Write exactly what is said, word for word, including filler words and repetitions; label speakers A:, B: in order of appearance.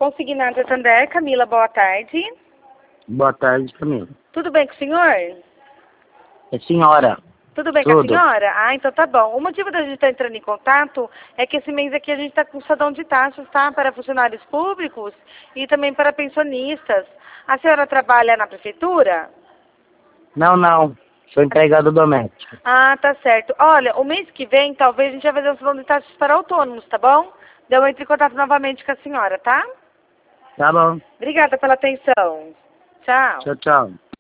A: Consignado Santander, Camila, boa tarde.
B: Boa tarde, Camila.
A: Tudo bem com o senhor?
B: É senhora.
A: Tudo bem
B: Tudo.
A: com a senhora? Ah, então tá bom. O motivo da gente estar entrando em contato é que esse mês aqui a gente está com sadão de taxas, tá? Para funcionários públicos e também para pensionistas. A senhora trabalha na prefeitura?
B: Não, não. Sou empregado doméstico.
A: Ah, tá certo. Olha, o mês que vem talvez a gente vai fazer um sadão de taxas para autônomos, tá bom? Daí eu entro em contato novamente com a senhora, tá?
B: Tá bom.
A: Obrigada pela atenção. Tchau.
B: Tchau, tchau.